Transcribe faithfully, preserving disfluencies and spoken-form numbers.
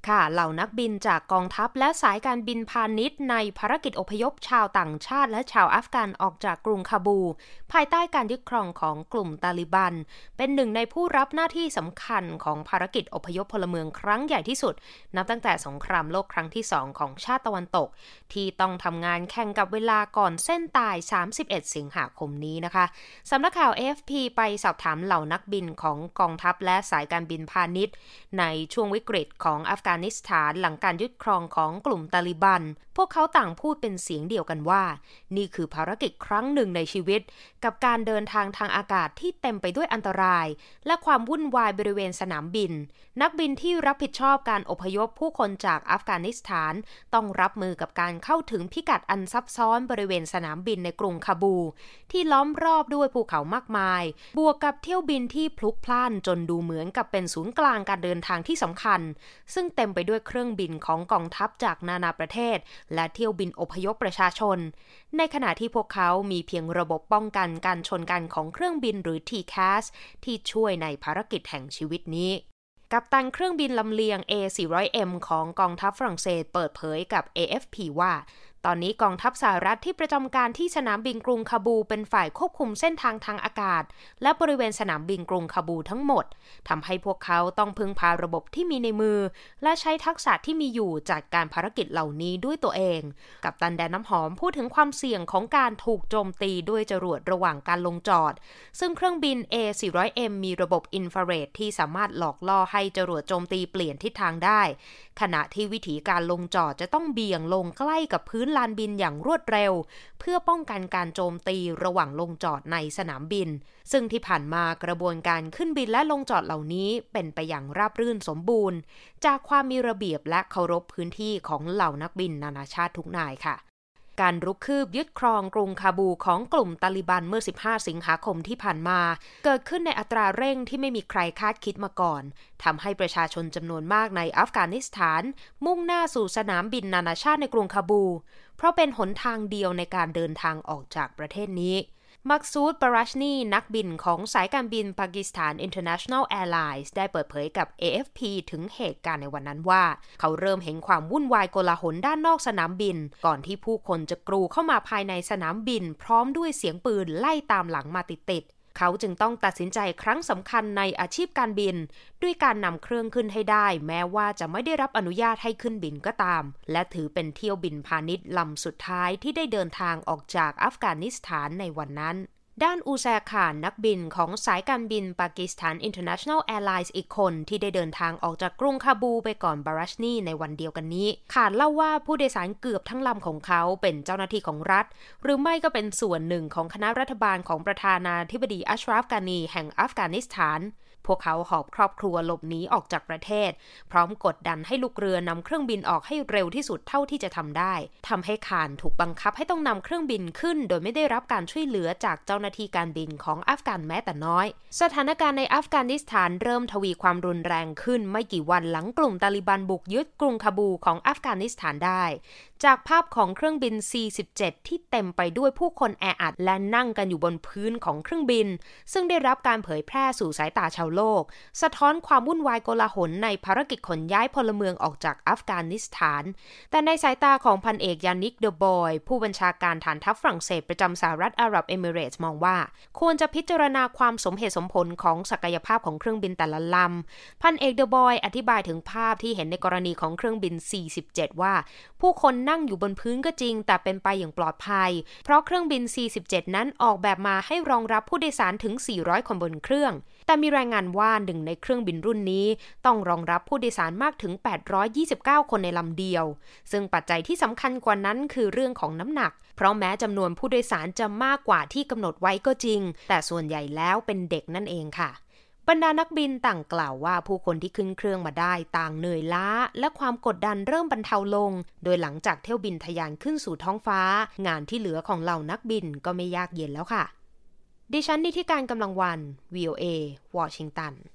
ค่ะเหล่านักบินจากกองทัพและสายการบินพาณิชย์ในภารกิจอพยพชาวต่างชาติและชาวอัฟกันออกจากกรุงคาบูภายใต้การยึดครองของกลุ่มตาลิบันเป็นหนึ่งในผู้รับหน้าที่สำคัญของภารกิจอพยพพลเมืองครั้งใหญ่ที่สุดนับตั้งแต่สงครามโลกครั้งที่สองของชาติตะวันตกที่ต้องทำงานแข่งกับเวลาก่อนเส้นตายสามสิบเอ็ดสิงหาคมนี้นะคะสำนักข่าว เอ เอฟ พี ไปสอบถามเหล่านักบินของกองทัพและสายการบินพาณิชย์ในช่วงวิกฤตของอัฟกานิสถานหลังการยึดครองของกลุ่มตาลิบันพวกเขาต่างพูดเป็นเสียงเดียวกันว่านี่คือภารกิจครั้งหนึ่งในชีวิตกับการเดินทางทางอากาศที่เต็มไปด้วยอันตรายและความวุ่นวายบริเวณสนามบินนักบินที่รับผิดชอบการอพยพผู้คนจากอัฟกานิสถานต้องรับมือกับการเข้าถึงพิกัดอันซับซ้อนบริเวณสนามบินในกรุงคาบูที่ล้อมรอบด้วยภูเขามากมายบวกกับเที่ยวบินที่พลุกพล่านจนดูเหมือนกับเป็นศูนย์กลางการเดินทางที่สำคัญซึ่งเต็มไปด้วยเครื่องบินของกองทัพจากนานาประเทศและเที่ยวบินอพยพประชาชนในขณะที่พวกเขามีเพียงระบบป้องกันการชนกันของเครื่องบินหรือ ที แคส ที่ช่วยในภารกิจแห่งชีวิตนี้กัปตันเครื่องบินลำเลียง เอ สี่ร้อยเอ็ม ของกองทัพฝรั่งเศสเปิดเผยกับ เอ เอฟ พี ว่าตอนนี้กองทัพสหรัฐที่ประจำการที่สนามบินกรุงคาบูเป็นฝ่ายควบคุมเส้นทางทางอากาศและบริเวณสนามบินกรุงคาบูทั้งหมดทำให้พวกเขาต้องพึ่งพาระบบที่มีในมือและใช้ทักษะที่มีอยู่จัดการภารกิจเหล่านี้ด้วยตัวเองกัปตันแดนน้ำหอมพูดถึงความเสี่ยงของการถูกโจมตีด้วยจรวดระหว่างการลงจอดซึ่งเครื่องบิน เอ สี่ร้อยเอ็ม มีระบบอินฟราเรดที่สามารถหลอกล่อให้จรวดโจมตีเปลี่ยนทิศทางได้ขณะที่วิธีการลงจอดจะต้องเบี่ยงลงใกล้กับพื้นลานบินอย่างรวดเร็วเพื่อป้องกันการโจมตีระหว่างลงจอดในสนามบินซึ่งที่ผ่านมากระบวนการขึ้นบินและลงจอดเหล่านี้เป็นไปอย่างราบรื่นสมบูรณ์จากความมีระเบียบและเคารพพื้นที่ของเหล่านักบินนานาชาติทุกนายค่ะการรุกคืบยึดครองกรุงคาบูของกลุ่มตาลิบันเมื่อสิบห้าสิงหาคมที่ผ่านมาเกิดขึ้นในอัตราเร่งที่ไม่มีใครคาดคิดมาก่อนทำให้ประชาชนจำนวนมากในอัฟกานิสถานมุ่งหน้าสู่สนามบินนานาชาติในกรุงคาบูเพราะเป็นหนทางเดียวในการเดินทางออกจากประเทศนี้มักซูด บารัชนีนักบินของสายการบินปากีสถาน International Airlines ได้เปิดเผยกับ เอ เอฟ พี ถึงเหตุการณ์ในวันนั้นว่าเขาเริ่มเห็นความวุ่นวายโกลาหลด้านนอกสนามบินก่อนที่ผู้คนจะกรูเข้ามาภายในสนามบินพร้อมด้วยเสียงปืนไล่ตามหลังมาติดๆเขาจึงต้องตัดสินใจครั้งสำคัญในอาชีพการบินด้วยการนำเครื่องขึ้นให้ได้แม้ว่าจะไม่ได้รับอนุญาตให้ขึ้นบินก็ตามและถือเป็นเที่ยวบินพาณิชย์ลำสุดท้ายที่ได้เดินทางออกจากอัฟกานิสถานในวันนั้นด้านอูแซคานนักบินของสายการบินปากีสถาน International Airlines อีกคนที่ได้เดินทางออกจากกรุงคาบูไปก่อนบารัชนีในวันเดียวกันนี้ขานเล่าว่าผู้โดยสารเกือบทั้งลำของเขาเป็นเจ้าหน้าที่ของรัฐหรือไม่ก็เป็นส่วนหนึ่งของคณะรัฐบาลของประธานาธิบดีอัชราฟ กานีแห่งอัฟกานิสถานพวกเขาหอบครอบครัวหลบหนีออกจากประเทศพร้อมกดดันให้ลูกเรือนำเครื่องบินออกให้เร็วที่สุดเท่าที่จะทำได้ทำให้คานถูกบังคับให้ต้องนำเครื่องบินขึ้นโดยไม่ได้รับการช่วยเหลือจากเจ้าหน้าที่การบินของอัฟกันแม้แต่น้อยสถานการณ์ในอัฟกานิสถานเริ่มทวีความรุนแรงขึ้นไม่กี่วันหลังกลุ่มตาลิบันบุกยึดกรุงคาบูของอัฟกานิสถานได้จากภาพของเครื่องบิน ซี สิบเจ็ด ที่เต็มไปด้วยผู้คนแออัดและนั่งกันอยู่บนพื้นของเครื่องบินซึ่งได้รับการเผยแพร่สู่สายตาชาวโลกสะท้อนความวุ่นวายโกลาหลในภารกิจขนย้ายพลเมืองออกจากอัฟกานิสถานแต่ในสายตาของพันเอกยานิก เดอบอยผู้บัญชาการฐานทัพฝรั่งเศสประจำสหรัฐอาหรับเอมิเรตส์มองว่าควรจะพิจารณาความสมเหตุสมผลของศักยภาพของเครื่องบินแต่ละลำพันเอก เดอบอยอธิบายถึงภาพที่เห็นในกรณีของเครื่องบิน ซี สิบเจ็ด ว่าผู้คนนั่งอยู่บนพื้นก็จริงแต่เป็นไปอย่างปลอดภัยเพราะเครื่องบิน ซี สิบเจ็ด นั้นออกแบบมาให้รองรับผู้โดยสารถึงสี่ร้อยคนบนเครื่องแต่มีรายงานว่าหนึ่งในเครื่องบินรุ่นนี้ต้องรองรับผู้โดยสารมากถึงแปดร้อยยี่สิบเก้าคนในลำเดียวซึ่งปัจจัยที่สำคัญกว่านั้นคือเรื่องของน้ำหนักเพราะแม้จำนวนผู้โดยสารจะมากกว่าที่กำหนดไว้ก็จริงแต่ส่วนใหญ่แล้วเป็นเด็กนั่นเองค่ะบรรดานักบินต่างกล่าวว่าผู้คนที่ขึ้นเครื่องมาได้ต่างเหนื่อยล้าและความกดดันเริ่มบรรเทาลงโดยหลังจากเที่ยวบินทะยานขึ้นสู่ท้องฟ้างานที่เหลือของเหล่านักบินก็ไม่ยากเย็นแล้วค่ะดิฉันนิติการกำลังวัน วี โอ เอ วอชิงตัน